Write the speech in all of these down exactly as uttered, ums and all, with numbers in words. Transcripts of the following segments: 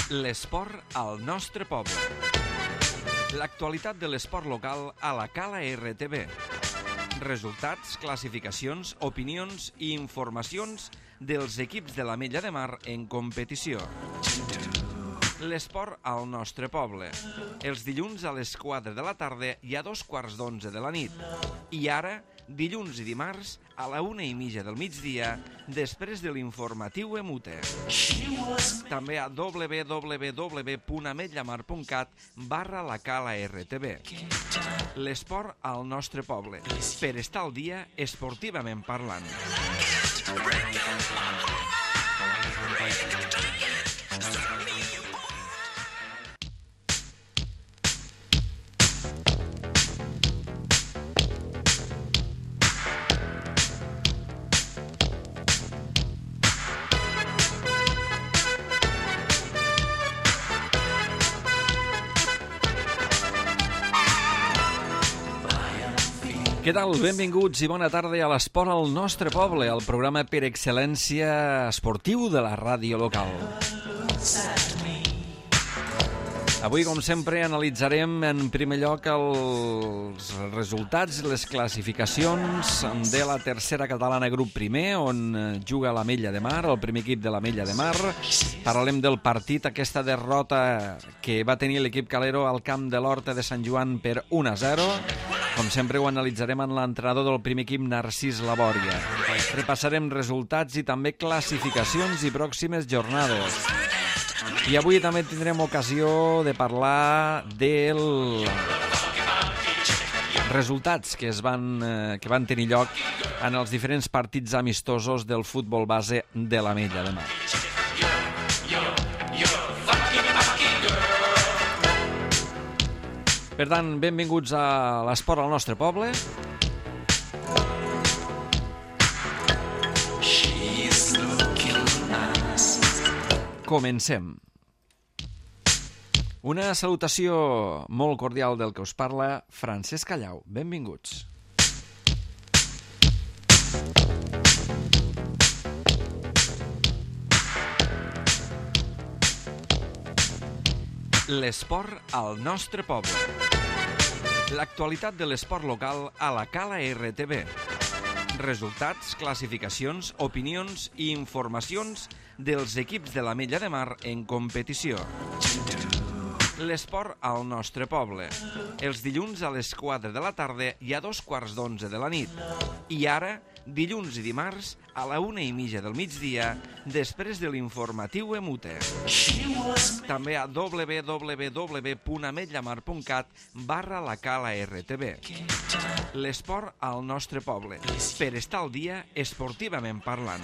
L'esport al nostre poble. L'actualitat de l'esport local a la Cala R T V. Resultats, classificacions, opinions i informacions dels equips de l'Ametlla de Mar en competició. L'esport al nostre poble. Els dilluns a les quatre de la tarda i a dos quarts d'onze de la nit. I ara, dilluns i dimarts, a la una i mitja del migdia, després de l'informatiu Emute. També a w w w punt ametllamar punt cat barra la Cala R T V. L'esport al nostre poble, per estar al dia esportivament parlant. Què tal? Benvinguts i bona tarda a l'Esport al nostre poble, el programa per excel·lència esportiu de la ràdio local. Avui, com sempre, analitzarem en primer lloc els resultats i les classificacions de la tercera catalana grup primer, on juga l'Ametlla de Mar, el primer equip de l'Ametlla de Mar. Parlarem del partit, aquesta derrota que va tenir l'equip calero al camp de l'Horta de Sant Joan per un a zero. Com sempre, ho analitzarem en l'entrenador del primer equip, Narcís Labòria. Repassarem resultats i també classificacions i pròximes jornades. I avui també tindrem ocasió de parlar dels resultats que, es van, eh, que van tenir lloc en els diferents partits amistosos del futbol base de l'Ametlla de Mar. Per tant, benvinguts a l'esport al nostre poble. Comencem. Una salutació molt cordial del que us parla, Francesc Callau. Benvinguts. L'esport al nostre poble. L'actualitat de l'esport local a la Cala R T V. Resultats, classificacions, opinions i informacions dels equips de l'Ametlla de Mar en competició. L'esport al nostre poble. Els dilluns a les quatre de la tarda i a dos quarts d'onze de la nit. I ara, dilluns i dimarts, a la una i mitja del migdia, després de l'informatiu Emute. També a w w w punt ametllamar punt cat barra la Cala R T V. L'esport al nostre poble, per estar al dia esportivament parlant.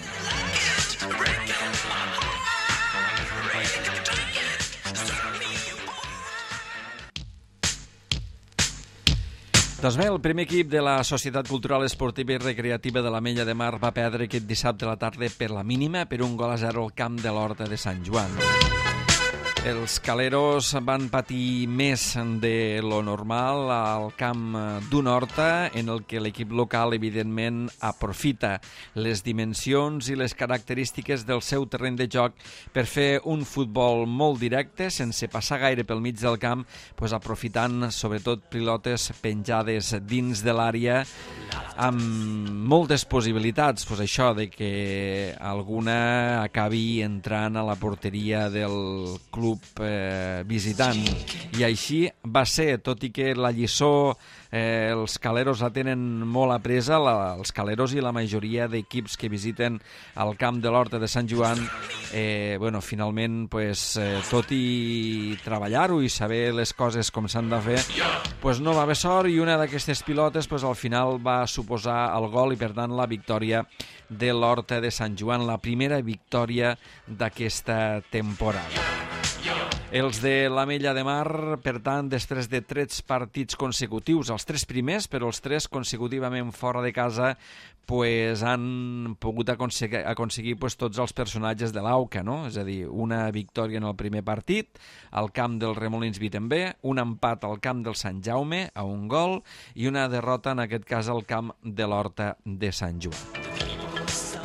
Doncs bé, el primer equip de la Societat Cultural Esportiva i Recreativa de l'Ametlla de Mar va perdre aquest dissabte a la tarda per la mínima, per un gol a zero al camp de l'Horta de Sant Joan. Els caleros van patir més de lo normal al camp d'un Horta, en el que l'equip local, evidentment, aprofita les dimensions i les característiques del seu terreny de joc per fer un futbol molt directe, sense passar gaire pel mig del camp, pues, aprofitant sobretot pilotes penjades dins de l'àrea amb moltes possibilitats, pues, això de que alguna acabi entrant a la porteria del club Eh, visitant, i així va ser, tot i que la lliçó eh, els caleros la tenen molt apresa, la, els caleros i la majoria d'equips que visiten el camp de l'Horta de Sant Joan, eh, bueno, finalment, pues, eh, tot i treballar-ho i saber les coses com s'han de fer, pues, no va haver sort, i una d'aquestes pilotes, pues, al final va suposar el gol i, per tant, la victòria de l'Horta de Sant Joan, la primera victòria d'aquesta temporada. Els de l'Ametlla de Mar, per tant, després de tres partits consecutius, els tres primers, però els tres consecutivament fora de casa, pues, han pogut aconseguir, aconseguir pues, tots els personatges de l'AUCA, no? És a dir, una victòria en el primer partit, al camp del Remolins Vitember, un empat al camp del Sant Jaume, a un gol, i una derrota, en aquest cas, al camp de l'Horta de Sant Joan.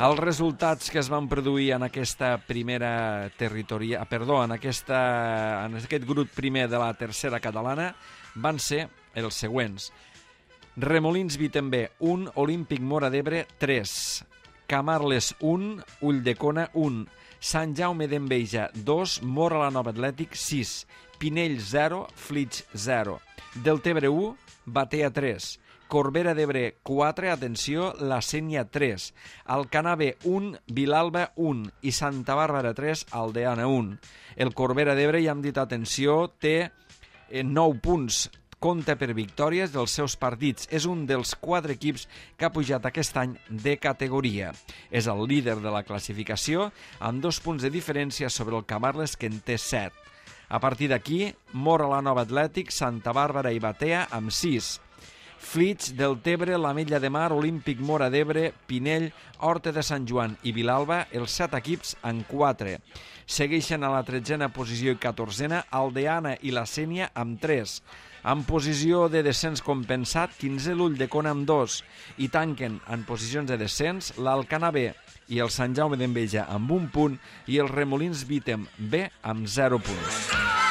Els resultats que es van produir en aquesta primera territoria, perdó, en, aquesta, en aquest grup primer de la tercera catalana van ser els següents. Remolins Vitember, un, Olímpic Móra d'Ebre, tres, Camarles, un, Ulldecona, un, Sant Jaume d'Enveja, dos, Móra la Nova Atlètic, sis, Pinell, zero, Flix, zero, Deltebre, u, Batea, tres, Corbera d'Ebre, quatre, atenció, La Sénia, tres, Alcanar B, un, Vilalba, un, i Santa Bàrbara, tres, Aldeana, un. El Corbera d'Ebre, ja hem dit, atenció, té nou punts, compta per victòries dels seus partits. És un dels quatre equips que ha pujat aquest any de categoria. És el líder de la classificació, amb dos punts de diferència sobre el Camarles, que en té set. A partir d'aquí, Móra la Nova Atlètic, Santa Bàrbara i Batea, amb sis. Flix, Deltebre, l'Ametlla de Mar, Olímpic Móra d'Ebre, Pinell, Horta de Sant Joan i Vilalba, els set equips en quatre. Segueixen a la tretzena posició i catorzena Aldeana i la Sénia amb tres. En posició de descens compensat, quinzè l'Ulldecona amb dos. I tanquen en posicions de descens l'Alcanar B i el Sant Jaume d'Enveja amb un punt i el Remolins Vitem B amb zero punts.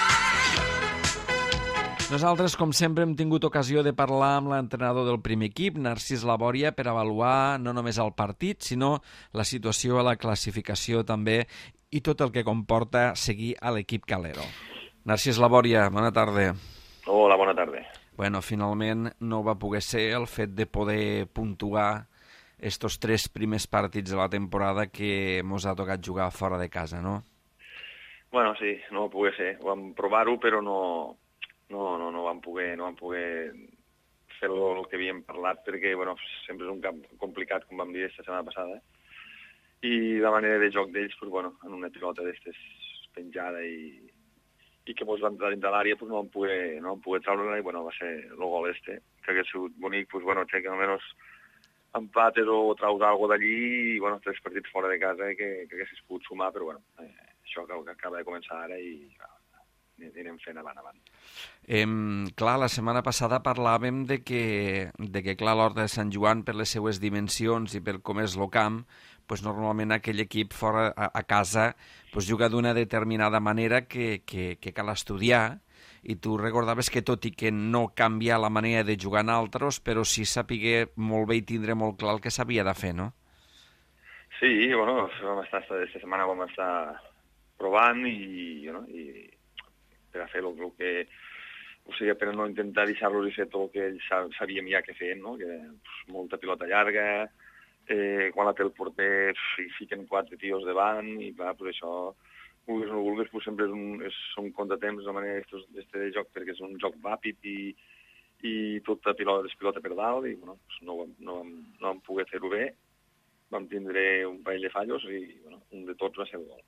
Nosaltres, com sempre, hem tingut ocasió de parlar amb l'entrenador del primer equip, Narcís Labòria, per avaluar no només el partit, sinó la situació a la classificació també i tot el que comporta seguir a l'equip Calero. Narcís Labòria, bona tarda. Hola, bona tarda. Bueno, finalment no va poder ser el fet de poder puntuar estos tres primers partits de la temporada que mos ha tocat jugar fora de casa, no? Bueno, sí, no va poder ser. Vam provar-ho, però no... No, no, no vam poder, no vam poder fer el que havíem parlat perquè, bueno, sempre és un camp complicat, com vam dir aquesta setmana passada. I la manera de joc d'ells, pues, bueno, en una pilota d'estes penjada i, i que mos va entrar dins de l'àrea, pues, no vam poder, no vam poder treure-la i, bueno, va ser el gol este, que hagués sigut bonic, pues, bueno, que almenys empates o traus alguna d'allí i, bueno, tres partits fora de casa que, que haguessis pogut sumar, però, bueno, eh, això que acaba de començar ara i... Bueno, anirem fent avant avant. Eh, clar, la setmana passada parlàvem de que, de que clar, l'Horta de Sant Joan, per les seues dimensions i per com és el camp, pues, normalment aquell equip fora a, a casa pues, juga d'una determinada manera que, que, que cal estudiar, i tu recordaves que tot i que no canvia la manera de jugar en altres, però sí sapigué molt bé i tindre molt clar el que s'havia de fer, no? Sí, bueno, vam estar, aquesta setmana vam estar provant i, no, i per a fer el, el que... O sigui, per a no intentar deixar-los i fer tot el que ells sabíem ja que feien, no? Que pues, molta pilota llarga, eh, quan la té el porter hi fiquen quatre tios davant i clar, pues això, vulguis o no vulguis, pues, sempre és un, és, són contratemps de manera d'este de joc perquè és un joc ràpid i, i tota pilota es pilota per dalt i bueno, pues, no, no, vam, no vam poder fer-ho bé, vam tindre un parell de fallos i bueno, un de tots va ser el gol.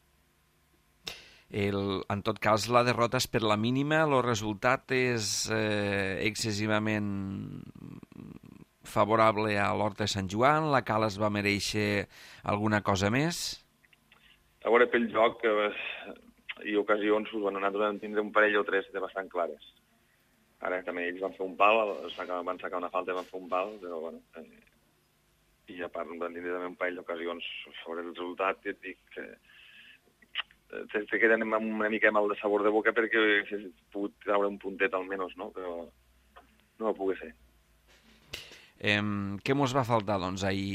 El, en tot cas, la derrota és per la mínima, el resultat és eh, excessivament favorable a l'Horta de Sant Joan, la Cala es va mereixer alguna cosa més? A veure, pel joc eh, i ocasions, bueno, nosaltres vam tindre un parell o tres de bastant clares. Ara també ells van fer un pal, van sacar una falta i van fer un pal, però bueno... Eh, i a part van tindre també un parell d'ocasions sobre el resultat, i et dic que... te, te queden una mica mal de sabor de boca perquè hagués pogut treure un puntet almenys, no? Però no va poder ser. Eh, què mos va faltar, doncs, ahir?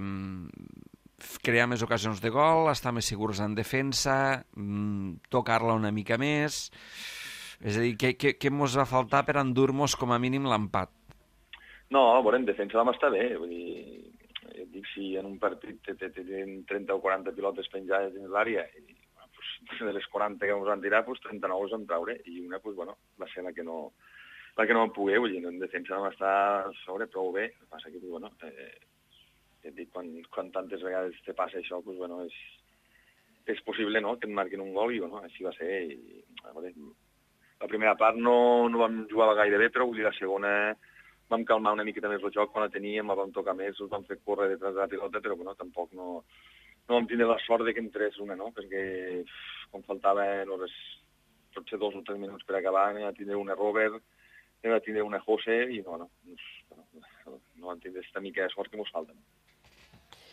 Eh, crear més ocasions de gol, estar més segurs en defensa, mm, tocar-la una mica més... És a dir, què, què, què mos va faltar per endur-nos com a mínim l'empat? No, bueno, en defensa vam estar bé, vull dir... Et dic, si en un partit tenen trenta o quaranta pilotes penjades dins l'àrea i de les quaranta que ens van tirar, pues, trenta-nou ens van traure, i una, pues, bueno, va ser la que no, la que no vam poder, vull dir, en defensa vam estar sobre prou bé, el que passa que, pues, bueno, eh, et dic, quan, quan tantes vegades te passa això, pues, bueno, és, és possible, no?, que et marquin un gol, i, bueno, així va ser, i, veure, la primera part no, no vam jugar gaire bé, però, vull dir, la segona vam calmar una miqueta més el joc, quan la teníem, la vam tocar més, us vam fer córrer detrás de la pilota, però, bueno, tampoc no... no vam tindre la sort de que entrés una, no? Perquè com faltava no res, potser dos o tres minuts per acabar, anem a tindre una Robert, anem a tindre una José, i no, no, no, no vam tindre aquesta mica de sort que ens falta.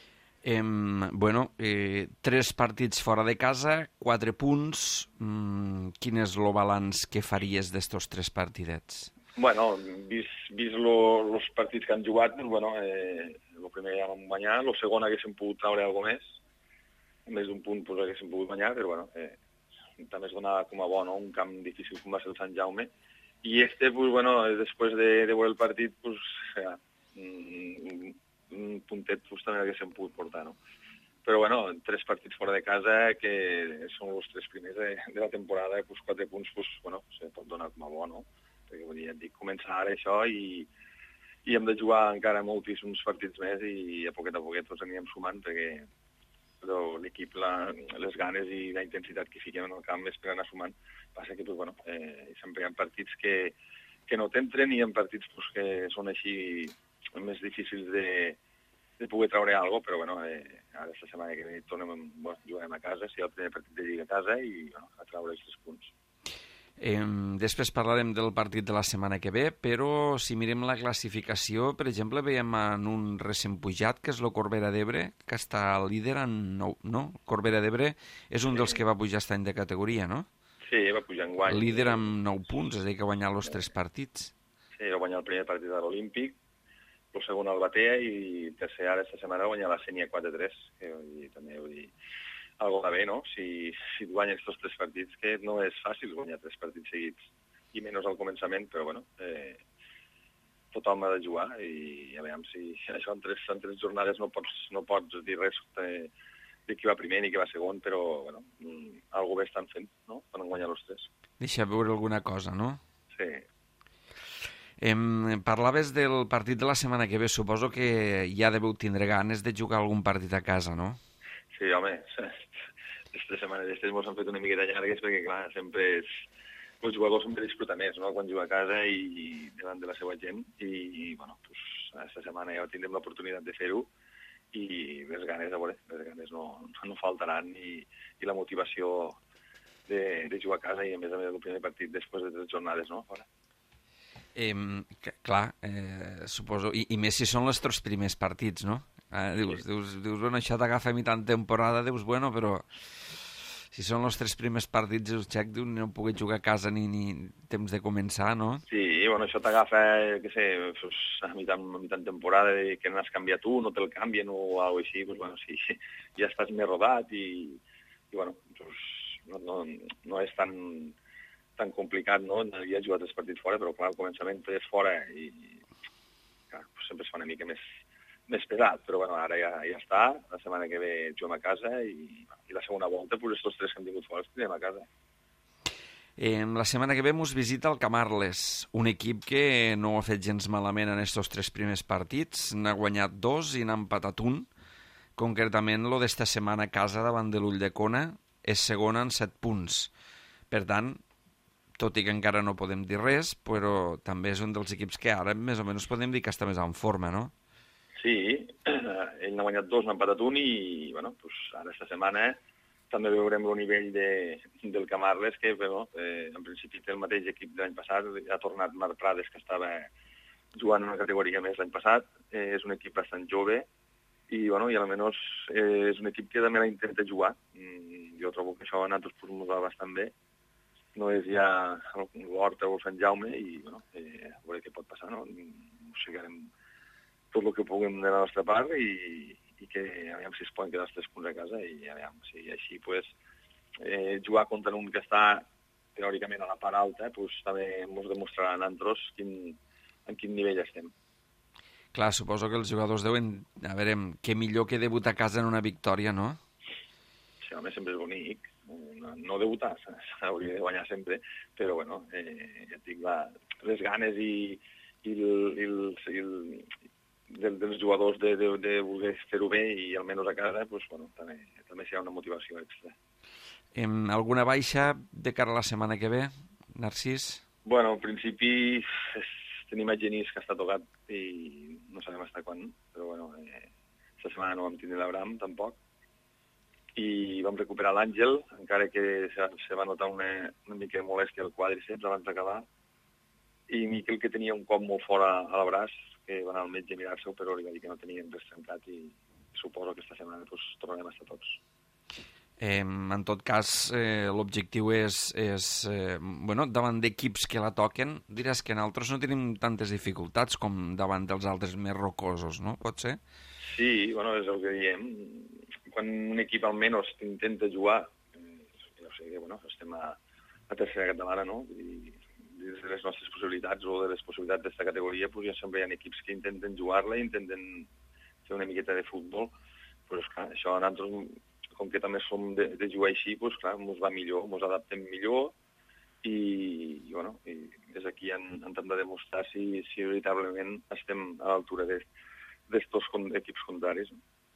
Eh, bueno, eh, tres partits fora de casa, quatre punts. Mm, quin és el balanç que faries d'estos tres partidets? Bueno, vist, vist els partits que han jugat, doncs, bueno, eh, el primer ja vam guanyar, el segon haguéssim pogut treure alguna més, més d'un punt pues, haguéssim pogut guanyar, però bueno, eh, també es donava com a bo, no? Un camp difícil com va ser el Sant Jaume. I este, pues, bueno, després de, de veure el partit, pues, ja, un, un puntet pues, també haguéssim pogut portar, no? Però bueno, tres partits fora de casa, que són els tres primers de, de la temporada, pues, quatre punts, pues, bueno, se pot donar com a bo, no? Perquè, vull dir, ja et dic, començar ara això i, i hem de jugar encara moltíssims partits més i a poquet a poquet tots anirem sumant perquè però l'equip, la, les ganes i la intensitat que fiquem en el camp és per anar sumant. Passa que, pues, bueno, eh, sempre hi ha partits que, que no t'entren i hi ha partits pues, que són així més difícils de, de poder treure alguna cosa, però bueno, eh, ara aquesta setmana que ve tornem, bueno, jugarem a casa, si el primer partit de Lliga a casa i bueno, a treure els tres punts. Eh, després parlarem del partit de la setmana que ve, però si mirem la classificació, per exemple, veiem en un recent pujat, que és el Corbera d'Ebre, que està líder en nou, no? Corbera d'Ebre és un dels que va pujar aquest any de categoria, no? Sí, va pujar en guany. Líder amb nou punts, és a dir, que ha guanyat els tres partits. Sí, va guanyar el primer partit de l'Olímpic, el segon el Batea i el tercer ara, aquesta setmana, va guanyar la Sénia quatre tres, que vull dir, també vull dir, algo de bé, no? Si, si et guanyes aquests tres partits, que no és fàcil guanyar tres partits seguits, i menys al començament, però bueno, eh, tothom ha de jugar i a veure si això en tres, en tres jornades no pots, no pots dir res de, de qui va primer ni qui va segon, però bueno, algo bé estan fent, no? Per guanyar els tres. Deixa veure alguna cosa, no? Sí. Em, parlaves del partit de la setmana que ve, suposo que ja deveu tindre ganes de jugar algun partit a casa, no? Sí, home, aquestes setmanes aquestes ens han fet una miqueta llargues perquè, clar, sempre és... Els jugadors sempre disfruta més, no?, quan juga a casa i, i davant de la seva gent. I, i bueno, pues, aquesta setmana ja tindrem l'oportunitat de fer-ho i les ganes, a veure, les ganes no, no faltaran i, i la motivació de, de jugar a casa i, a més a més, el primer partit després de tres jornades, no?, fora. Eh, clar, eh, suposo, i, i més si són els tres primers partits, no? Eh, dius, dius, dius, bueno, això t'agafa a mitjà temporada, dius, bueno, però si són els tres primers partits, el xec diu, no puc jugar a casa ni, ni temps de començar, no? Sí, bueno, això t'agafa, què sé, pues, a mitjà, a mitjà temporada, que n'has canviat tu, no te'l canvien o alguna cosa així, pues, bueno, sí, ja estàs més rodat i, i bueno, pues, no, no, no és tan, tan complicat, no? Havia jugat els partits fora, però clar, al començament és fora i clar, pues, sempre es fa una mica més més pesat, però bueno, ara ja, ja està, la setmana que ve juguem a casa i, i la segona volta, pues, estos tres que hem tingut fora els tindrem a casa. Eh, la setmana que ve mos visita el Camarles, un equip que no ha fet gens malament en estos tres primers partits, n'ha guanyat dos i n'ha empatat un, concretament lo d'esta setmana a casa davant de l'Ulldecona és segona en set punts. Per tant, tot i que encara no podem dir res, però també és un dels equips que ara més o menys podem dir que està més en forma, no? Sí, ell n'ha guanyat dos, n'ha empatat un i, bueno, pues, ara aquesta setmana també veurem el nivell de, del Camarles, que, bueno, eh, en principi té el mateix equip de l'any passat, ha tornat Marc Prades, que estava jugant en una categoria més l'any passat, eh, és un equip bastant jove i, bueno, i almenys eh, és un equip que també la intenta jugar. Mm, jo trobo que això a nosaltres pues, ens va bastant bé. No és ja l'Horta o el Sant Jaume i, bueno, eh, a veure què pot passar, no? O sigui, farem tot el que puguem de la nostra part i, i que aviam si es poden quedar els tres punts a casa i aviam si així pues, eh, jugar contra un que està teòricament a la part alta pues, també ens demostrarà a nosaltres quin, en quin nivell estem. Clar, suposo que els jugadors deuen... A veure, què millor que debutar a casa en una victòria, no? Sí, home, sempre és bonic. No, no debutar, s'hauria de guanyar sempre, però bueno, eh, ja et dic, la, les ganes i, i, el, i, el, i el, Del, dels jugadors de, de, de voler fer-ho bé i almenys a casa, pues, bueno, també, també hi ha una motivació extra. Em, alguna baixa de cara a la setmana que ve, Narcís? Bueno, en principi és, tenim a Genís que està tocat i no sabem fins quan, però bueno, eh, aquesta setmana no vam tindre l'Abraham tampoc. I vam recuperar l'Àngel, encara que se, se va notar una, una mica de molèstia al quàdriceps abans d'acabar. I Miquel, que tenia un cop molt fort a, a l'abraç, que va anar al metge a mirar-se, però li va dir que no tenia res trencat i suposo que aquesta setmana pues, tornarem a estar tots. Eh, en tot cas, eh, l'objectiu és, és eh, bueno, davant d'equips que la toquen, diràs que nosaltres no tenim tantes dificultats com davant dels altres més rocosos, no? Pot ser? Sí, bueno, és el que diem. Quan un equip almenys intenta jugar, eh, no sé, bueno, estem a, a tercera catalana, no? I des de les nostres possibilitats o de les possibilitats d'aquesta categoria, pues, ja sempre hi ha equips que intenten jugar-la i intenten fer una miqueta de futbol. Però, esclar, això a nosaltres, com que també som de, de jugar així, pues, clar, ens va millor, ens adaptem millor i, i, bueno, i des d'aquí hem, hem de demostrar si, si veritablement estem a l'altura d'estos equips contraris.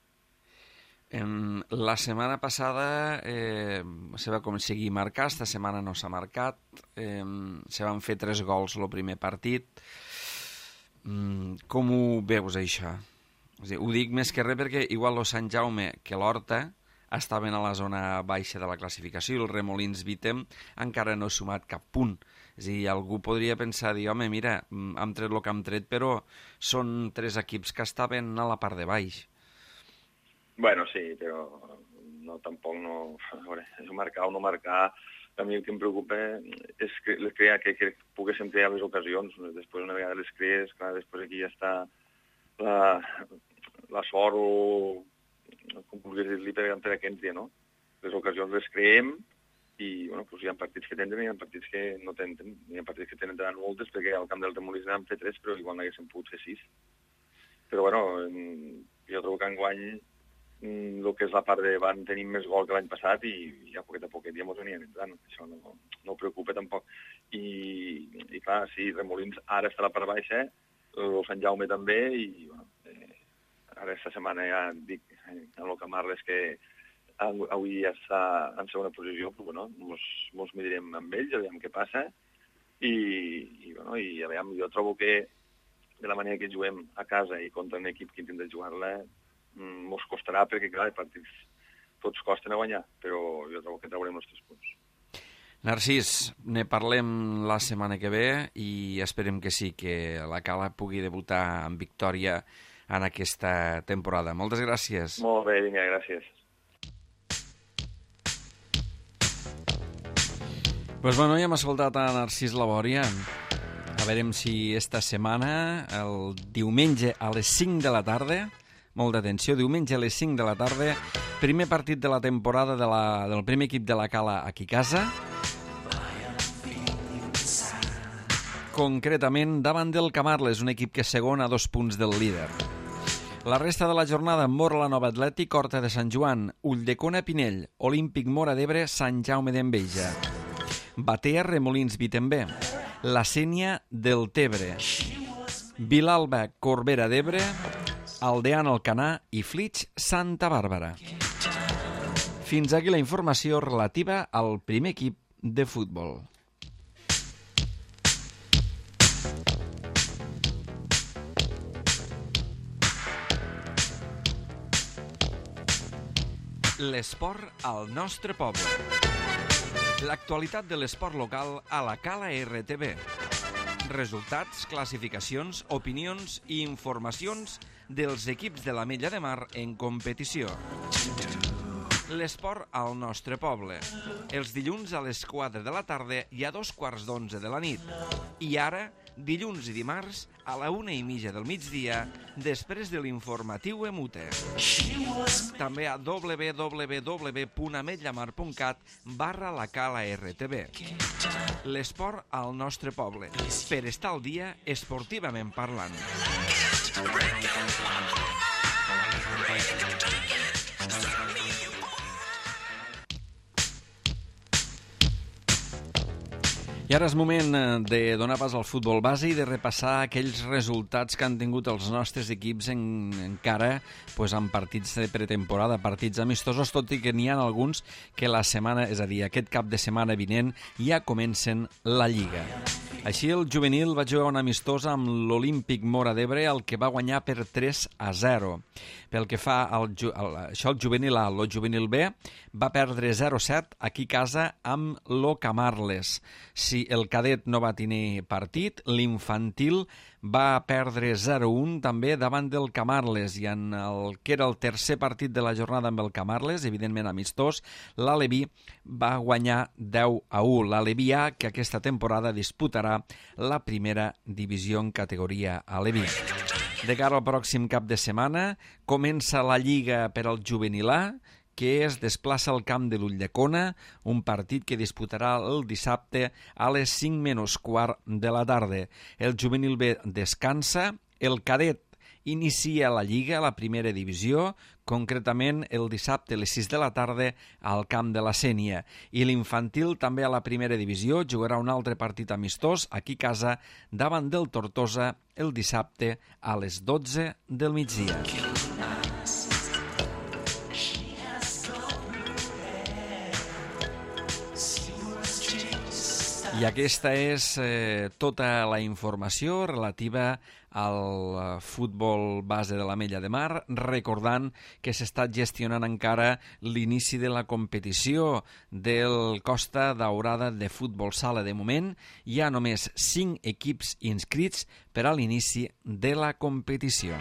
En la setmana passada eh, se va aconseguir marcar, esta setmana no s'ha marcat, eh, se van fer tres gols el primer partit. Mm, com ho veus, això? O sigui, ho dic més que res perquè igual el Sant Jaume que l'Horta estaven a la zona baixa de la classificació i el Remolins Vitem encara no ha sumat cap punt. És a dir, algú podria pensar, dir, home, mira, hem tret el que hem tret, però són tres equips que estaven a la part de baix. Bueno, sí, però no, tampoc no... A veure, marcar o no marcar, a mi el que em preocupa és que, crear, que, que poguéssim crear les ocasions. Després, una vegada les crees, clar, després aquí ja està la, la sort o... com vulguis dir-li per, per a què entri, no? Les ocasions les creem i, bueno, pues hi ha partits que tenen i hi ha partits que no tenen. Hi ha partits que tenen moltes perquè al camp del Remolins n'han fet tres, però igual n'haguessin pogut fer sis. Però, bueno, jo trobo que enguany el que és la part de van tenir més gol que l'any passat i ja poquet a poquet ja mos venien entrant. Això no, no preocupa tampoc. I, i clar, sí, Remolins ara està a la part baixa, el Sant Jaume també, i bueno, eh, ara aquesta setmana ja dic amb el Camarles que avui ja està en segona posició, però bueno, mos, mos medirem amb ells, a veure què passa, i, i, bueno, i a veure, jo trobo que de la manera que juguem a casa i contra un equip que intenta jugar-la, mos costarà perquè, clar, els partits tots costen a guanyar, però jo trobo que traurem els tres punts. Narcís, ne parlem la setmana que ve i esperem que sí, que la Cala pugui debutar amb victòria en aquesta temporada. Moltes gràcies. Molt bé, vinga, gràcies. Pues bueno, ja hem escoltat a Narcís Labòria. A veurem si esta setmana, el diumenge a les cinc de la tarda, molta atenció, diumenge a les cinc de la tarda, primer partit de la temporada de la, del primer equip de la Cala aquí a casa, concretament davant del Camarles, un equip que és segon a dos punts del líder. La resta de la jornada, Mora la Nova Atlètic, Horta de Sant Joan, Ulldecona Pinell, Olímpic Mora d'Ebre, Sant Jaume d'Enveja, Batea Remolins Vitembé, La Sénia del Tebre, Vilalba Corbera d'Ebre, Aldean Alcanar i Flix Santa Bàrbara. Fins aquí la informació relativa al primer equip de futbol. L'esport al nostre poble. L'actualitat de l'esport local a la Cala R T V. Resultats, classificacions, opinions i informacions dels equips de l'Ametlla de Mar en competició. L'esport al nostre poble. Els dilluns a les quatre de la tarda i a dos quarts d'onze de la nit. I ara, dilluns i dimarts, a la una i mitja del migdia, després de l'informatiu Emute. També a w w w punt ametllamar punt cat barra la Cala R T V. L'esport al nostre poble, per estar al dia esportivament parlant. I ara és moment de donar pas al futbol base i de repassar aquells resultats que han tingut els nostres equips en, encara pues, en partits de pretemporada, partits amistosos, tot i que n'hi ha alguns que la setmana, és a dir, aquest cap de setmana vinent, ja comencen la Lliga. Així, el juvenil va jugar una amistosa amb l'Olímpic Mora d'Ebre, el que va guanyar per tres a zero. Pel que fa al, al, això, el juvenil A, el juvenil B, va perdre zero a set aquí a casa amb lo Camarles. Si sí, el cadet no va tenir partit, l'infantil va perdre zero a un també davant del Camarles, i en el que era el tercer partit de la jornada amb el Camarles, evidentment amistós, l'Aleví va guanyar deu a u. L'Aleví A, que aquesta temporada disputarà la primera divisió en categoria Aleví. De cara al pròxim cap de setmana, comença la Lliga per al Juvenil A, que es desplaça al camp de l'Ulldecona, un partit que disputarà el dissabte a les cinc menys quart de la tarda. El Juvenil B descansa, el cadet inicia la Lliga, la primera divisió, concretament el dissabte a les sis de la tarda al camp de la Sénia. I l'infantil també a la primera divisió jugarà un altre partit amistós aquí a casa davant del Tortosa el dissabte a les dotze del migdia. I aquesta és eh, tota la informació relativa al futbol base de l'Ametlla de Mar, recordant que s'està gestionant encara l'inici de la competició del Costa Daurada de futbol sala. De moment hi ha només cinc equips inscrits per a l'inici de la competició.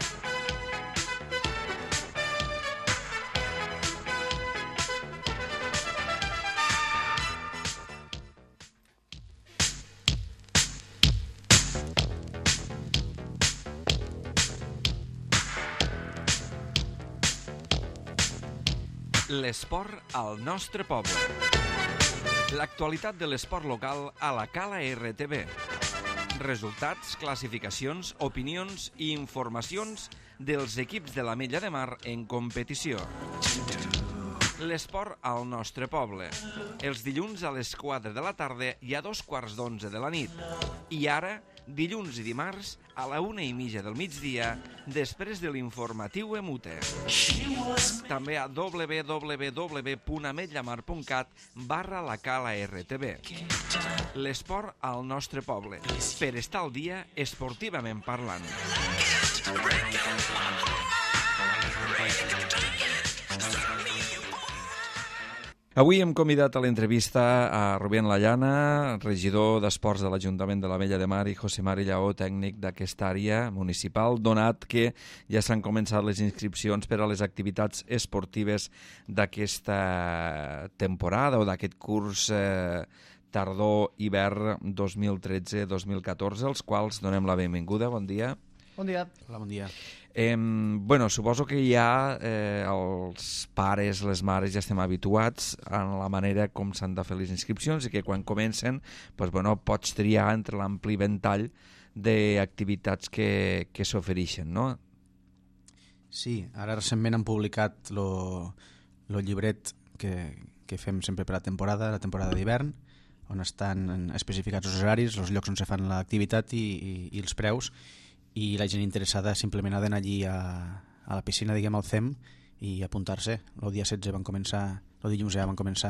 L'esport al nostre poble. L'actualitat de l'esport local a la Cala R T B. Resultats, classificacions, opinions i informacions dels equips de l'Ametlla de Mar en competició. L'esport al nostre poble. Els dilluns a les quatre de la tarda i a dos quarts d'onze de la nit. I ara, dilluns i dimarts, a la una i mitja del migdia, després de l'informatiu Emute. També a w w w punt ametllamar punt cat barra la Cala R T B. L'esport al nostre poble, per estar al dia esportivament parlant. Avui hem convidat a l'entrevista a Rubén Layana, regidor d'Esports de l'Ajuntament de l'Ametlla de Mar, i José Mari Lleó, tècnic d'aquesta àrea municipal, donat que ja s'han començat les inscripcions per a les activitats esportives d'aquesta temporada o d'aquest curs eh, tardor-hivern dos mil tretze dos mil catorze, als quals donem la benvinguda. Bon dia. Bon dia. Hola, bon dia. Eh, bueno, suposo que ja eh, els pares, les mares ja estem habituats a la manera com s'han de fer les inscripcions, i que quan comencen pues, bueno, pots triar entre l'ampli ventall d'activitats que, que s'ofereixen, no? Sí, ara recentment han publicat el llibret que, que fem sempre per la temporada, la temporada d'hivern, on estan especificats els horaris, els llocs on se fan l'activitat i, i, i els preus, i la gent interessada simplement ha d'anar allí a, a la piscina, diguem, al C E M, i apuntar-se. El dia setze van començar, el dilluns ja van començar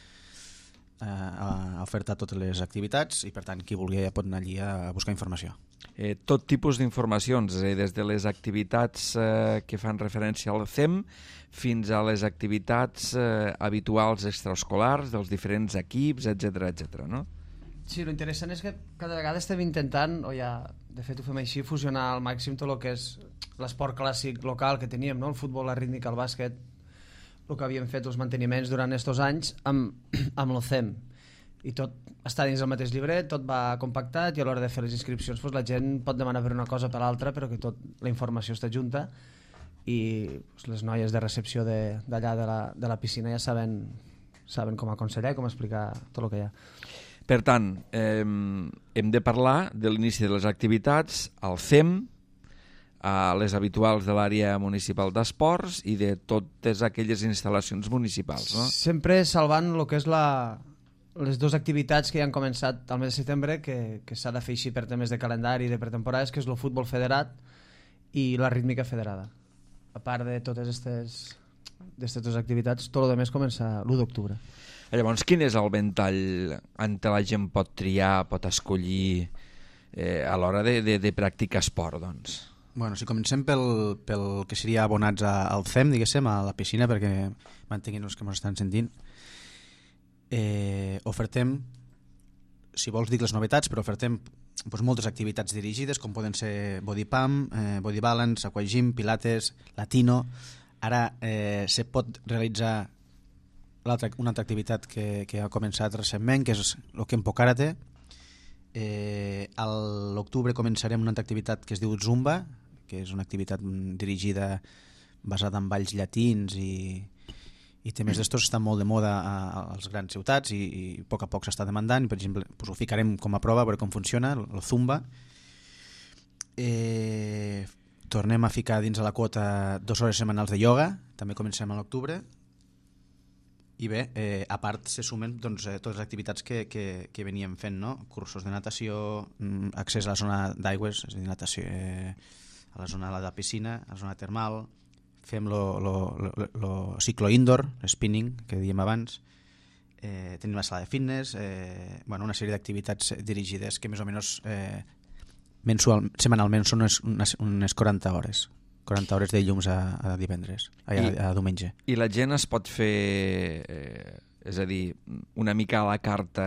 a, a ofertar totes les activitats, i per tant qui vulgui ja pot anar allí a buscar informació. Eh, tot tipus d'informacions, eh, des de les activitats eh, que fan referència al C E M fins a les activitats eh, habituals extraescolars dels diferents equips, etcètera, etcètera, no? Sí, l'interessant és que cada vegada estem intentant, o ja de fet ho fem així, fusionar al màxim tot el que és l'esport clàssic local que teníem, no? El futbol, la rítmica, el bàsquet, el que havíem fet, els manteniments durant aquests anys amb, amb el C E M. I tot està dins del mateix llibret, tot va compactat, i a l'hora de fer les inscripcions pues, la gent pot demanar per una cosa o per l'altra, però que tot la informació està junta, i pues, les noies de recepció d'allà de, de, la, de la piscina ja saben, saben com aconsellar i com explicar tot el que hi ha. Per tant, eh, hem de parlar de l'inici de les activitats al C E M, a les habituals de l'àrea municipal d'esports i de totes aquelles instal·lacions municipals, no? Sempre salvant el que és la, les dues activitats que ja han començat al mes de setembre, que, que s'ha de fer així per temes de calendari i de pretemporades, que és el futbol federat i la rítmica federada. A part de totes aquestes dues activitats, tot el més comença l'u d'octubre. Llavors, quin és el ventall en què la gent pot triar, pot escollir eh, a l'hora de, de, de practicar esport, doncs? Bueno, si comencem pel, pel que seria abonats a, al C E M, diguéssim, a la piscina, perquè mantinguin els que ens estan sentint, eh, ofertem si vols dic les novetats, però ofertem doncs, moltes activitats dirigides, com poden ser body pump, eh, body balance, aquagym, pilates, latino. Ara eh, se pot realitzar l'altra, una altra activitat que, que ha començat recentment, que és el Kempo Karate. Eh, a l'octubre començarem una altra activitat que es diu Zumba, que és una activitat dirigida basada en balls llatins i, i temes d'estos estan molt de moda a, a les grans ciutats i, i a poc a poc s'està demandant. Per exemple, pues, ho ficarem com a prova a veure com funciona el, el Zumba. Eh, tornem a ficar dins de la quota dues hores setmanals de ioga, també comencem a l'octubre. I bé, eh, a part se sumen doncs, eh, totes les activitats que, que, que veníem fent, no? Cursos de natació, mm, accés a la zona d'aigües, és a dir, natació, eh, a la zona de la piscina, a la zona termal, fem lo, lo, lo, lo ciclo indoor, spinning, que dèiem abans, eh, tenim la sala de fitness, eh, bueno, una sèrie d'activitats dirigides que més o menys eh, mensual, setmanalment són unes, unes, unes quaranta hores. quaranta hores de llums a, a divendres, a, I, a, a diumenge. I la gent es pot fer, eh, és a dir, una mica a la carta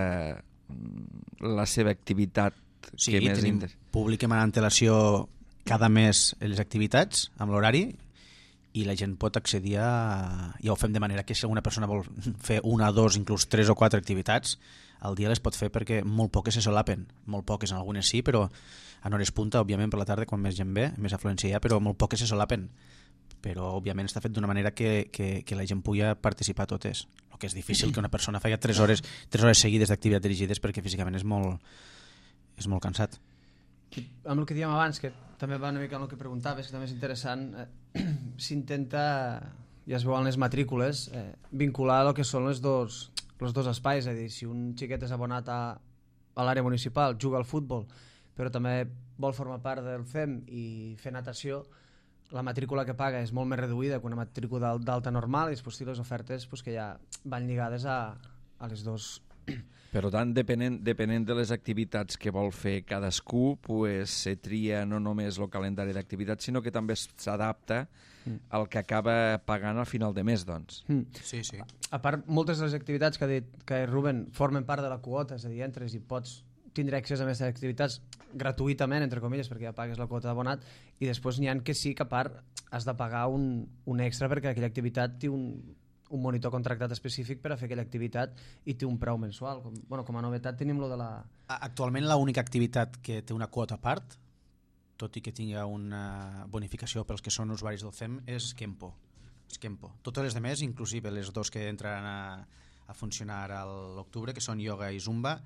la seva activitat sí, que més tenim, interessa. Publiquem en antelació cada mes les activitats amb l'horari i la gent pot accedir a... Ja ho fem de manera que si alguna persona vol fer una, dos, inclús tres o quatre activitats, al dia les pot fer perquè molt poques se solapen. Molt poques, en algunes sí, però en hores punta, òbviament, per la tarda, quan més gent ve, més afluència hi ha, però molt poques se solapen. Però, òbviament, està fet d'una manera que, que, que la gent pugui participar totes. El que és difícil que una persona faci tres hores, tres hores seguides d'activitats dirigides perquè físicament és molt, és molt cansat. Amb el que dèiem abans, que també va una mica amb el que preguntaves, que també és interessant, eh, s'intenta, ja es veuen les matrícules, eh, vincular el que són els dos, els dos espais, és a dir, si un xiquet és abonat a, a l'àrea municipal, juga al futbol, però també vol formar part del C E M i fer natació, la matrícula que paga és molt més reduïda que una matrícula d'alta normal i després les ofertes pues, que ja van lligades a, a les dos. Per tant, depenent, depenent de les activitats que vol fer cadascú, pues, se tria no només el calendari d'activitats, sinó que també s'adapta mm. al que acaba pagant al final de mes, doncs. Mm. Sí, sí. A, a part, moltes de les activitats que ha dit que Ruben formen part de la quota, és a dir, entres i pots tindre accés a aquestes activitats gratuïtament, entre comilles, perquè ja pagues la quota d'abonat, i després n'hi ha que sí que a part has de pagar un, un extra perquè aquella activitat té un, un monitor contractat específic per a fer aquella activitat i té un preu mensual. Com, bueno, com a novetat tenim lo de la... Actualment l'única activitat que té una quota a part, tot i que tingui una bonificació pels que són usuaris del C E M, és Kempo. És Kempo. Totes les demés, inclusive les dos que entraran a, a funcionar a l'octubre, que són yoga i zumba,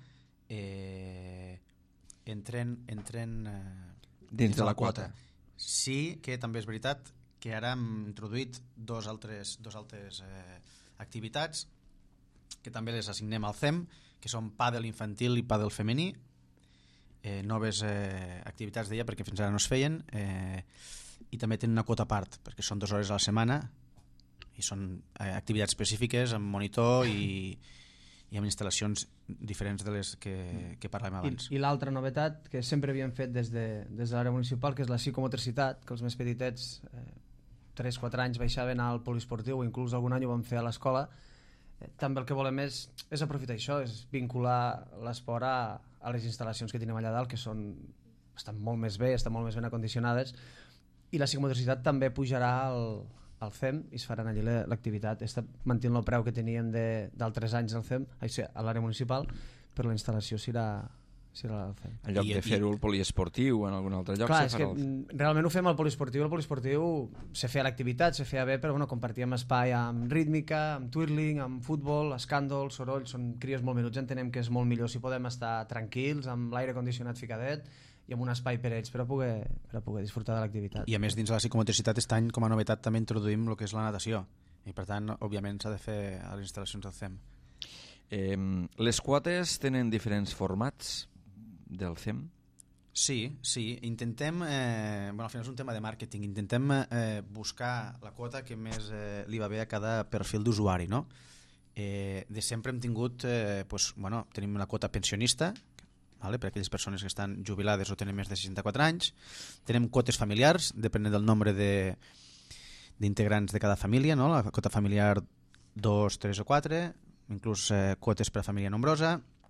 eh, entren, entren eh, dins, dins de la, la quota. quota. Sí que també és veritat que ara hem introduït dos altres, dos altres eh, activitats que també les assignem al C E M, que són pàdel infantil i pàdel femení, eh, noves eh, activitats d'ella perquè fins ara no es feien, eh, i també tenen una quota a part perquè són dues hores a la setmana i són eh, activitats específiques amb monitor i i amb instal·lacions diferents de les que, que parlem abans. I, i l'altra novetat que sempre havíem fet des de, des de l'àrea municipal, que és la psicomotricitat, que els més petitets eh, tres quatre anys baixaven al poliesportiu o inclús algun any ho vam fer a l'escola. Eh, també el que volem és, és aprofitar això, és vincular l'esport a, a les instal·lacions que tenim allà dalt, que són, estan molt més bé, estan molt més ben acondicionades, i la psicomotricitat també pujarà al al C E M i es faran allí l'activitat. Està mantenint el preu que teníem d'altres anys al C E M, a l'àrea municipal, però la instal·lació serà, serà al C E M. En lloc I, de fer-ho al poliesportiu o en algun altre lloc, clar, se farà és que el... realment ho fem al poliesportiu. El poliesportiu se feia l'activitat, se feia bé, però bueno, compartíem espai amb rítmica, amb twirling, amb futbol, escàndol, soroll, són crios molt menuts, entenem que és molt millor si podem estar tranquils, amb l'aire condicionat ficadet, i amb un espai per ells per a poder, per a poder disfrutar de l'activitat. I a més dins de la psicomotricitat aquest any com a novetat també introduïm el que és la natació i per tant òbviament s'ha de fer a les instal·lacions del C E M. Eh, les quotes tenen diferents formats del C E M? Sí, sí, intentem, eh, bueno, al final és un tema de màrqueting, intentem eh, buscar la quota que més eh, li va bé a cada perfil d'usuari, no? Eh, de sempre hem tingut, eh, pues, bueno, tenim la quota pensionista, vale, per a aquelles persones que estan jubilades o tenen més de seixanta-quatre anys. Tenem quotes familiars, depenent del nombre d'integrants de, de cada família, no? La quota familiar dos, tres o quatre, inclús eh, quotes per a família nombrosa.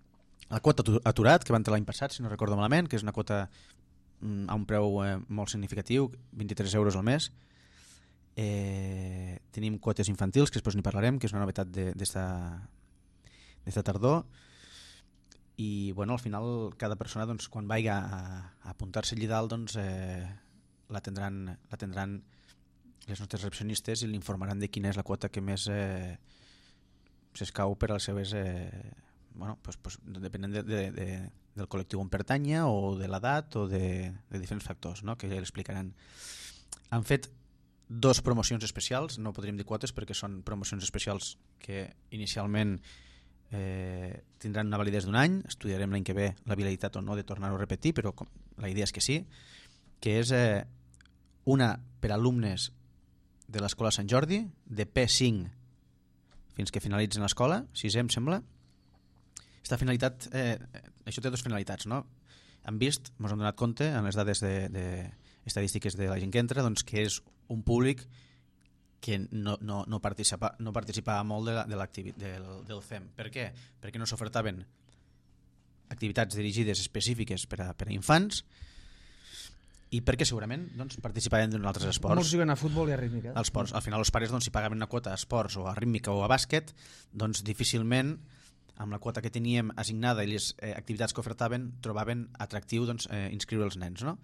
la quota aturat, que va entrar l'any passat, si no recordo malament, que és una quota mm, a un preu eh, molt significatiu, vint-i-tres euros al mes. Eh, tenim quotes infantils, que després n'hi parlarem, que és una novetat d'esta d'esta tardor. I bueno, al final cada persona doncs, quan vagi a, a apuntar-se allà dalt doncs, eh, la tindran, la tindran les nostres recepcionistes i l'informaran de quina és la quota que més eh, s'escau per a les seves eh, bueno, pues, pues, depenent de, de, de, del col·lectiu on pertanya o de l'edat o de, de diferents factors, no? Que l'explicaran. Han fet dos promocions especials, no podríem dir quotes perquè són promocions especials que inicialment eh, tindran una validesa d'un any, estudiarem l'any que ve la viabilitat o no de tornar-ho a repetir, però com, la idea és que sí, que és eh, una per alumnes de l'Escola Sant Jordi, de P cinc fins que finalitzen l'escola, sisè em sembla. Esta finalitat, eh, això té dues finalitats, no? Hem vist, ens hem donat compte en les dades de, de estadístiques de la gent que entra, doncs que és un públic que no, no, no, participa, no participava molt de la, de del, del C E M. Per què? Perquè no s'ofertaven activitats dirigides específiques per a, per a infants i perquè segurament doncs, participaven en altres esports. Molts juguen a futbol i a rítmica. Els esports. Al final els pares doncs, si pagaven una quota a esports o a rítmica o a bàsquet, doncs difícilment amb la quota que teníem assignada i les eh, activitats que ofertaven trobaven atractiu doncs, eh, inscriure els nens. No?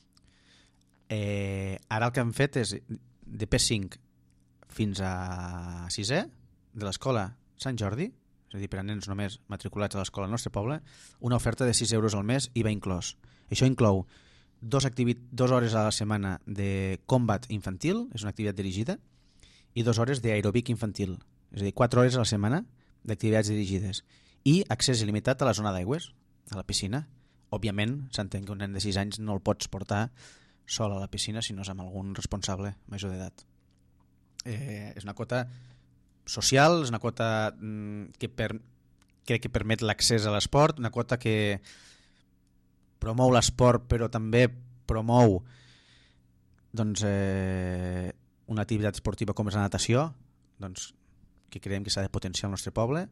Eh, ara el que hem fet és de P cinc fins a sisè de l'escola Sant Jordi, és a dir, per a nens només matriculats a l'escola al nostre poble, una oferta de sis euros al mes i va inclòs. Això inclou dos, dos hores a la setmana de combat infantil, és una activitat dirigida, i dues hores d'aeròbic infantil, és a dir, quatre hores a la setmana d'activitats dirigides, i accés il·limitat a la zona d'aigües, a la piscina. Òbviament, s'entén que un nen de sis anys no el pots portar sol a la piscina si no és amb algun responsable major d'edat. Eh, és una quota social, és una quota mm, que per, crec que permet l'accés a l'esport, una quota que promou l'esport però també promou doncs, eh, una activitat esportiva com és la natació, doncs, que creiem que s'ha de potenciar al nostre poble,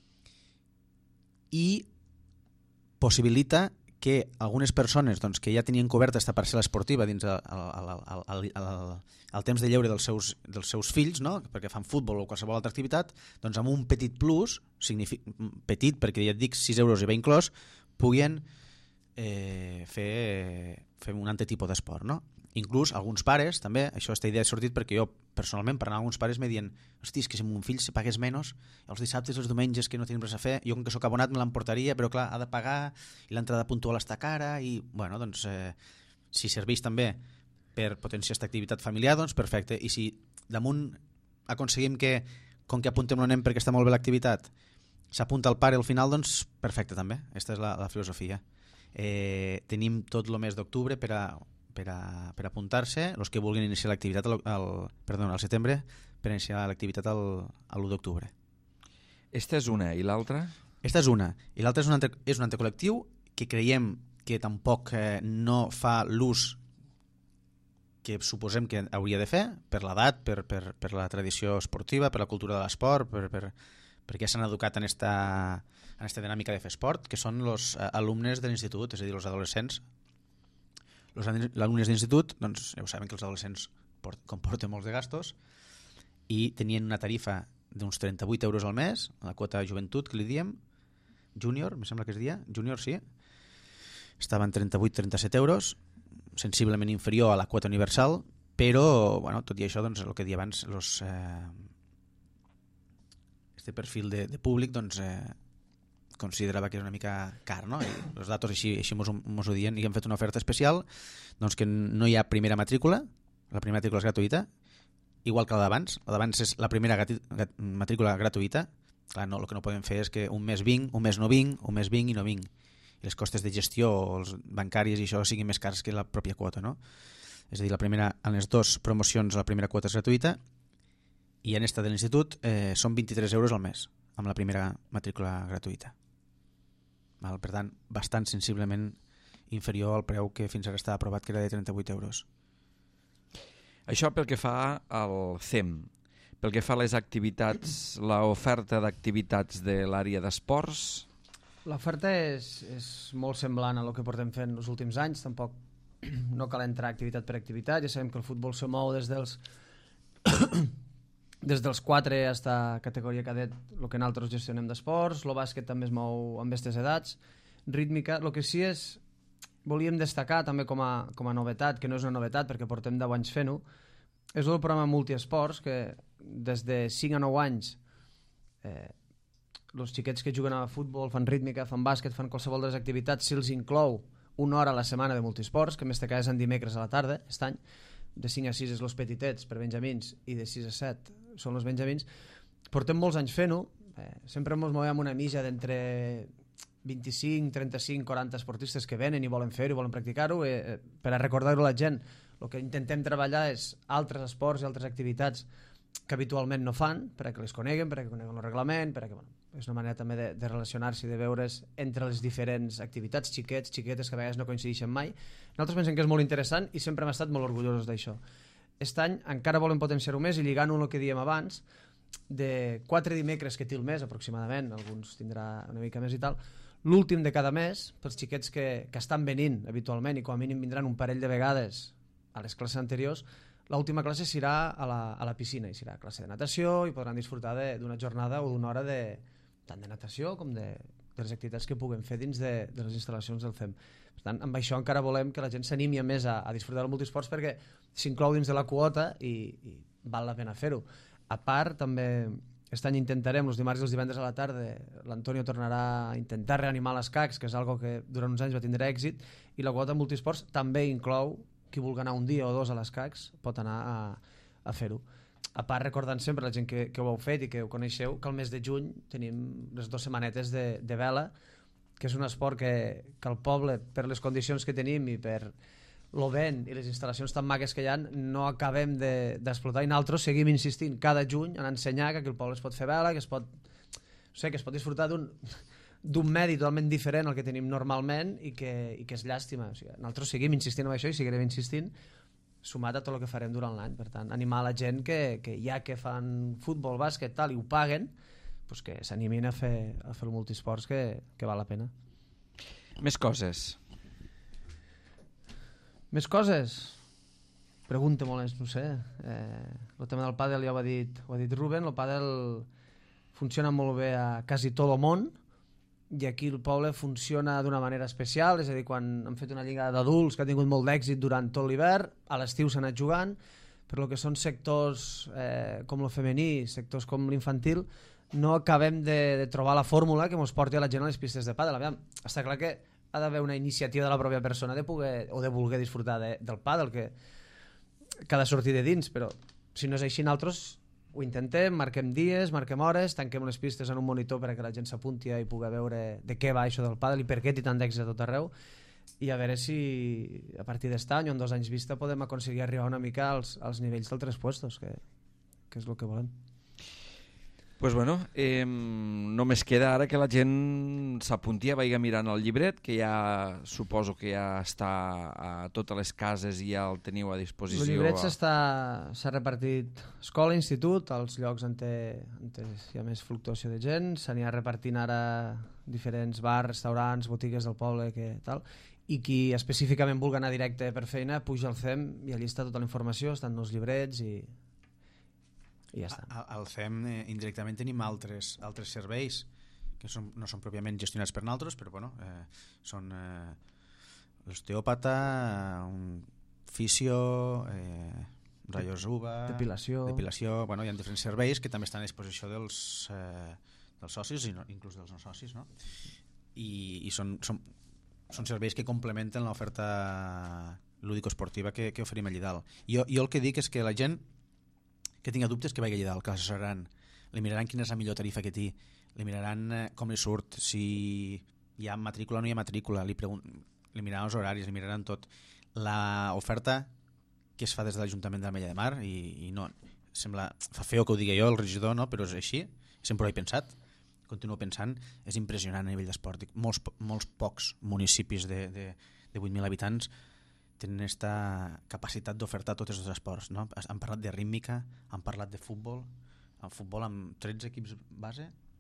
i possibilita que algunes persones doncs, que ja tenien coberta aquesta parcel·la esportiva dins el, el, el, el, el, el temps de lleure dels seus, dels seus fills, no? Perquè fan futbol o qualsevol altra activitat, doncs amb un petit plus, petit perquè ja et dic sis euros i va inclòs, puguin eh, fer, fer un altre tipus d'esport. No? Inclús alguns pares, també, això aquesta idea ha sortit perquè jo personalment parlant amb alguns pares me diuen hosti, és que si mon fill se pagués menys els dissabtes i els diumenges que no tenim res a fer, jo com que soc abonat me l'emportaria, però clar, ha de pagar i l'entrada puntual està cara i bueno, doncs eh, si serveix també per potenciar aquesta activitat familiar, doncs perfecte, i si damunt aconseguim que com que apuntem el nen perquè està molt bé l'activitat s'apunta el pare al final, doncs perfecte també, aquesta és la, la filosofia. Eh, tenim tot el mes d'octubre per a per, a, per apuntar-se, els que vulguin iniciar l'activitat al, al, perdó, al setembre, per iniciar l'activitat l'u d'octubre. Esta és una, i l'altra? Esta és una, i l'altra és un altre, és un altre col·lectiu que creiem que tampoc eh, no fa l'ús que suposem que hauria de fer, per l'edat, per, per, per la tradició esportiva, per la cultura de l'esport, per, per, perquè s'han educat en esta, en esta dinàmica de fer esport, que són els alumnes de l'institut, és a dir, els adolescents. Els alumnes d'institut, doncs, ja ho saben que els adolescents comporten molts de gastos i tenien una tarifa d'uns trenta-vuit euros al mes, la quota joventut que li diem, júnior, em sembla que es dia, júnior sí, estaven trenta-vuit a trenta-set euros, sensiblement inferior a la quota universal, però, bueno, tot i això, doncs, el que dia abans, los, eh, este perfil de, de públic, doncs, eh, considerava que era una mica car, no? I els datos així, així mos, mos ho diuen, i hem fet una oferta especial, doncs que no hi ha primera matrícula, la primera matrícula és gratuïta, igual que la d'abans, la d'abans és la primera gati, gat, matrícula gratuïta, clar, no, el que no podem fer és que un mes vinc, un mes no vinc, un mes vinc i no vinc, i les costes de gestió, els bancaris i això siguin més cars que la pròpia quota, no? És a dir, la primera, en les dues promocions la primera quota és gratuïta i en esta de l'institut eh, són vint-i-tres euros al mes, amb la primera matrícula gratuïta. Val? Per tant, bastant sensiblement inferior al preu que fins ara estava aprovat, que era de trenta-vuit euros. Això pel que fa al C E M. Pel que fa a les activitats, l'oferta d'activitats de l'àrea d'esports... L'oferta és, és molt semblant a el que portem fent els últims anys, tampoc no cal entrar activitat per activitat, ja sabem que el futbol se mou des dels des dels quatre fins a categoria cadet, el que nosaltres gestionem d'esports, el bàsquet també es mou amb aquestes edats, rítmica, el que sí és, volíem destacar també com a, com a novetat, que no és una novetat perquè portem deu anys fent-ho, és el programa Multiesports, que des de cinc a nou anys eh, els xiquets que juguen a futbol, fan rítmica, fan bàsquet, fan qualsevol de les activitats, se'ls inclou una hora a la setmana de multisports, que més te caes en dimecres a la tarda, aquest any, de cinc a sis és els petitets per benjamins i de sis a set són els benjamins. Portem molts anys fent-ho, eh, sempre ens movem una mitja d'entre vint-i-cinc, trenta-cinc, quaranta esportistes que venen i volen fer-ho, volen practicar-ho, eh, per a recordar-ho a la gent. El que intentem treballar és altres esports i altres activitats que habitualment no fan, perquè les coneguen, perquè coneguen el reglament, perquè bueno, és una manera també de, de relacionar-se i de veure's entre les diferents activitats, xiquets, xiquetes que a vegades no coincideixen mai. Nosaltres pensem que és molt interessant i sempre hem estat molt orgullosos d'això. Aquest any encara volem potenciar-ho més i lligant-ho amb el que dèiem abans, de quatre dimecres que té el mes aproximadament, alguns tindrà una mica més i tal, l'últim de cada mes, pels xiquets que, que estan venint habitualment i com a mínim vindran un parell de vegades a les classes anteriors, l'última classe serà a la, a la piscina i serà classe de natació i podran disfrutar d'una jornada o d'una hora de, tant de natació com de, de les activitats que puguem fer dins de, de les instal·lacions del C E M. Per tant, amb això encara volem que la gent s'animi més a, a disfrutar del multisports perquè s'inclou dins de la quota i, i val la pena fer-ho. A part, també aquest any intentarem, els dimarts i els divendres a la tarda, l'Antonio tornarà a intentar reanimar les C A Cs, que és algo que durant uns anys va tindre èxit, i la quota multisports també inclou qui vulgui anar un dia o dos a les C A Cs pot anar a, a fer-ho. A part, recordant sempre la gent que, que ho heu fet i que ho coneixeu, que al mes de juny tenim les dues setmanetes de, de vela, que és un esport que, que el poble, per les condicions que tenim i per el vent i les instal·lacions tan maques que hi ha, no acabem d'explotar de, i nosaltres seguim insistint cada juny en ensenyar que aquí el poble es pot fer vela, que es pot, no sé, que es pot disfrutar d'un d'un medi totalment diferent al que tenim normalment i que, i que és llàstima. O sigui, nosaltres seguim insistint en això i seguirem insistint sumat a tot el que farem durant l'any. Per tant, animar la gent que, que ja que fan futbol, bàsquet tal, i ho paguen, pues que s'animin a fer, a fer el multisports que, que val la pena. Més coses. Més coses? Pregunta molt, no sé. Eh, el tema del pàdel ja ho ha dit, ho ha dit Ruben, el pàdel funciona molt bé a quasi tot el món, i aquí el poble funciona d'una manera especial, és a dir, quan hem fet una lliga d'adults que ha tingut molt d'èxit durant tot l'hivern, a l'estiu s'ha anat jugant, però el que són sectors eh, com el femení, sectors com l'infantil, no acabem de, de trobar la fórmula que ens porti a la gent a les pistes de pàdel. Aviam, està clar que ha d'haver una iniciativa de la pròpia persona de poder, o de voler disfrutar de, del pàdel, que, que ha de sortir de dins, però si no és així, nosaltres ho intentem, marquem dies, marquem hores, tanquem les pistes en un monitor perquè la gent s'apunti i pugui veure de què va això del pàdel i per què té tant d'èxit a tot arreu, i a veure si a partir d'aquest any o en dos anys vista podem aconseguir arribar una mica als, als nivells dels tres puestos, que, que és el que volem. Pues bueno, eh, només queda ara que la gent s'apunti a vagi mirant el llibret, que ja suposo que ja està a totes les cases i ja el teniu a disposició. El llibret s'ha repartit escola, institut, als llocs on, té, on té, hi ha més fluctuació de gent, s'anirà repartint ara diferents bars, restaurants, botigues del poble, que tal, i qui específicament vulgui anar directe per feina, puja al C E M i allí està tota la informació, estan els llibrets i... i ja està. Al C E M eh, indirectament tenim altres, altres serveis que són, no són pròpiament gestionats per nosaltres, però bueno, eh, són eh, l'osteòpata, un fisio, eh, rayos uva, depilació, depilació, bueno, hi ha diferents serveis que també estan a disposició dels, eh, dels socis i no, inclús dels no socis, no? I, i són, són, són serveis que complementen l'oferta lúdico-esportiva que, que oferim allà dalt. Jo, jo el que dic és que la gent que tinga dubtes que vagi allà dalt, que l'assessoraran, li miraran quina és la millor tarifa que té, li miraran eh, com li surt, si hi ha matrícula o no hi ha matrícula, li, pregun- li miraran els horaris, li miraran tot. L'oferta que es fa des de l'Ajuntament de l'Ametlla de Mar, i, i no, sembla, fa feo que ho digui jo, el regidor, no? Però és així, sempre ho he pensat, continuo pensant, és impressionant a nivell d'esport. Molts, molts pocs municipis de, de, de vuit mil habitants tenen aquesta capacitat d'ofertar tots els esports, no? Han parlat de rítmica, han parlat de futbol, en futbol amb tretze equips base,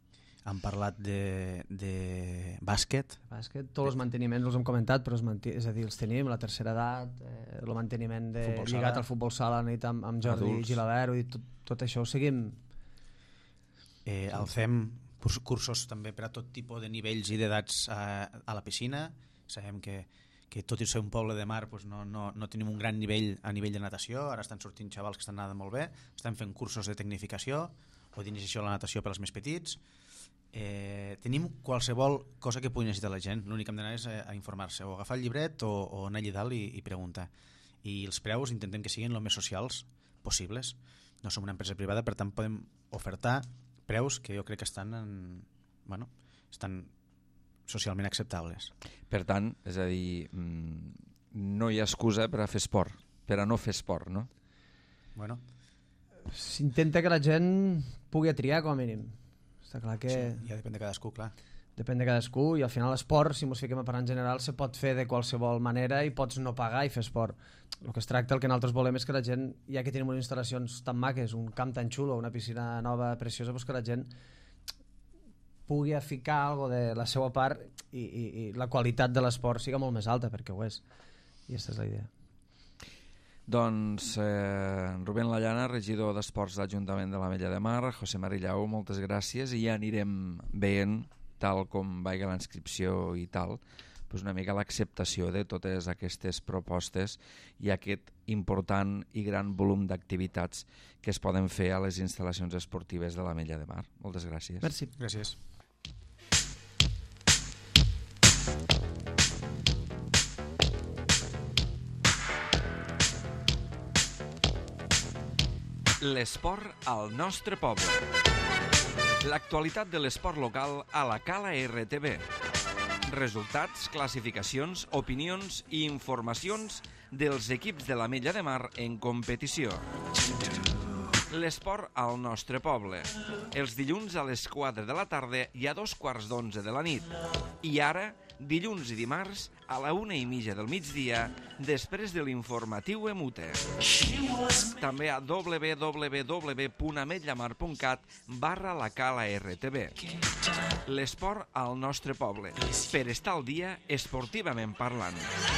han parlat de, de bàsquet. Bàsquet, tots els manteniments els hem comentat, però els manti... és a dir, els tenim, la tercera edat, eh, el manteniment de... lligat al futbol sala, nit amb, amb Jordi Adults. Gilabert, i tot, tot això ho seguim. Eh, el fem cursos també per a tot tipus de nivells i d'edats a, a la piscina. Sabem que, que tot i ser un poble de mar doncs no, no, no tenim un gran nivell a nivell de natació. Ara estan sortint xavals que estan nedant molt bé. Estem fent cursos de tecnificació o d'iniciació a la natació per als més petits. Eh, tenim qualsevol cosa que pugui necessitar la gent. L'únic que hem d'anar és a, a informar-se o agafar el llibret o, o anar allà dalt i, i preguntar. I els preus intentem que siguin el més socials possibles. No som una empresa privada, per tant podem ofertar preus que jo crec que estan en, bueno, estan socialment acceptables. Per tant, és a dir, no hi ha excusa per a fer esport, per a no fer esport, no? Bueno, s'intenta que la gent pugui triar com a mínim. Està clar que... Sí, ja depèn de cadascú, clar. Depèn de cadascú, i al final l'esport, si ens fiquem a parlar en general, se pot fer de qualsevol manera i pots no pagar i fer esport. El que es tracta, el que nosaltres volem és que la gent, ja que tenim unes instal·lacions tan maques, un camp tan xulo, una piscina nova, preciosa, doncs que la gent pugui ficar algo de la seva part i, i, i la qualitat de l'esport siga molt més alta, perquè ho és. I aquesta és la idea. Doncs eh, Rubén Lallana, regidor d'Esports de l'Ajuntament de l'Ametlla de Mar, José Marillau, moltes gràcies, i ja anirem veient, tal com vagi la inscripció i tal, doncs una mica l'acceptació de totes aquestes propostes i aquest important i gran volum d'activitats que es poden fer a les instal·lacions esportives de l'Ametlla de Mar. Moltes gràcies. Merci. Gràcies. L'esport al nostre poble. L'actualitat de l'esport local a la Cala R T V. Resultats, classificacions, opinions i informacions dels equips de l'Ametlla de Mar en competició. L'esport al nostre poble. Els dilluns a les quatre de la tarda i a dos quarts d'onze de la nit. I ara, dilluns i dimarts, a la una i mitja del migdia, després de l'informatiu Emute. També a w w w punt ametllamar punt cat barra la Cala R T V. L'esport al nostre poble. Per estar al dia, esportivament parlant.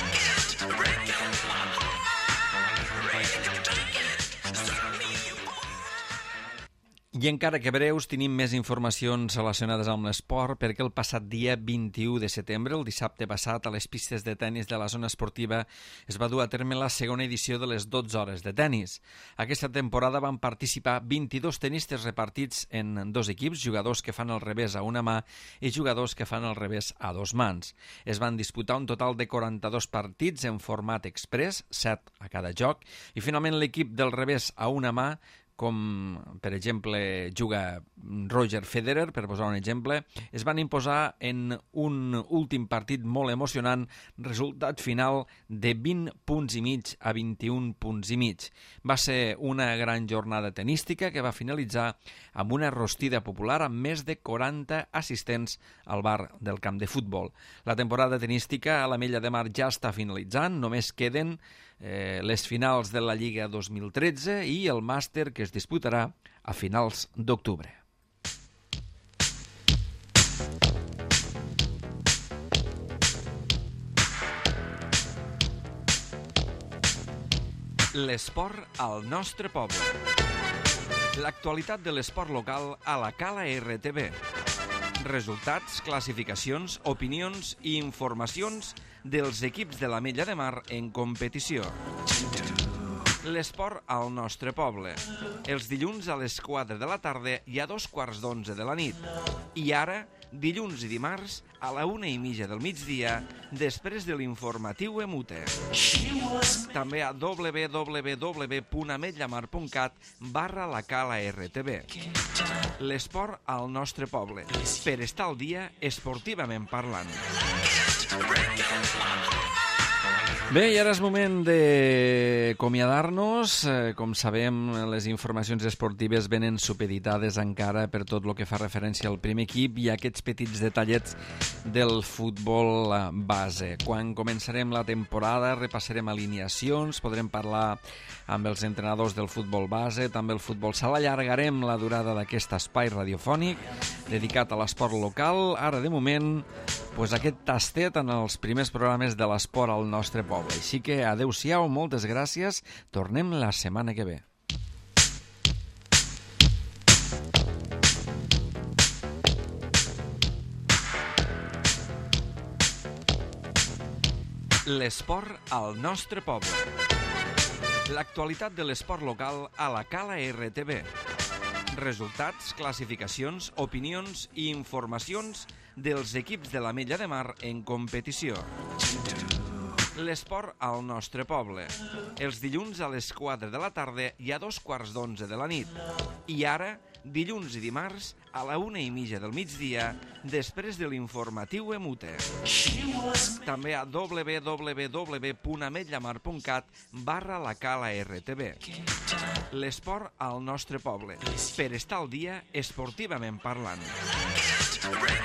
I encara que breus, tenim més informacions relacionades amb l'esport, perquè el passat dia vint-i-u de setembre, el dissabte passat, a les pistes de tennis de la zona esportiva es va dur a terme la segona edició de les dotze hores de tennis. Aquesta temporada van participar vint-i-dos tenistes repartits en dos equips, jugadors que fan el revés a una mà i jugadors que fan el revés a dos mans. Es van disputar un total de quaranta-dos partits en format express, set a cada joc, i finalment l'equip del revés a una mà, com per exemple juga Roger Federer, per posar un exemple, es van imposar en un últim partit molt emocionant, resultat final de vint punts i mig a vint-i-un punts i mig. Va ser una gran jornada tenística que va finalitzar amb una rostida popular amb més de quaranta assistents al bar del camp de futbol. La temporada tenística a l'Ametlla de Mar ja està finalitzant, només queden eh, les finals de la Lliga dos mil tretze i el màster que es disputarà a finals d'octubre. L'esport al nostre poble. L'actualitat de l'esport local a la Cala R T V. Resultats, classificacions, opinions i informacions dels equips de l'Ametlla de Mar en competició. L'esport al nostre poble. Els dilluns a les quatre de la tarda i a dos quarts d'onze de la nit. I ara, dilluns i dimarts, a la una i mitja del migdia, després de l'informatiu Emute. També a w w w punt ametllamar punt cat barra la Cala R T V. L'esport al nostre poble. Per estar al dia, esportivament parlant. Bé, i ara és moment d'acomiadar-nos. Eh, com sabem, les informacions esportives venen supeditades encara per tot el que fa referència al primer equip i aquests petits detallets del futbol base. Quan començarem la temporada repassarem alineacions, podrem parlar amb els entrenadors del futbol base, també el futbol sala. Allargarem la durada d'aquest espai radiofònic dedicat a l'esport local. Ara, de moment, pues aquest tastet en els primers programes de l'esport al nostre poble. Així que adeu-siau, moltes gràcies. Tornem la setmana que ve. L'esport al nostre poble. L'actualitat de l'esport local a la Cala R T V. Resultats, classificacions, opinions i informacions dels equips de l'Ametlla de Mar en competició. L'esport al nostre poble. Els dilluns a les quatre de la tarda i a dos quarts d'onze de la nit. I ara, dilluns i dimarts, a la una i mitja del migdia, després de l'informatiu Emute. També a w w w punt ametllamar punt cat barra la Cala R T V. L'esport al nostre poble. Per estar al dia esportivament parlant.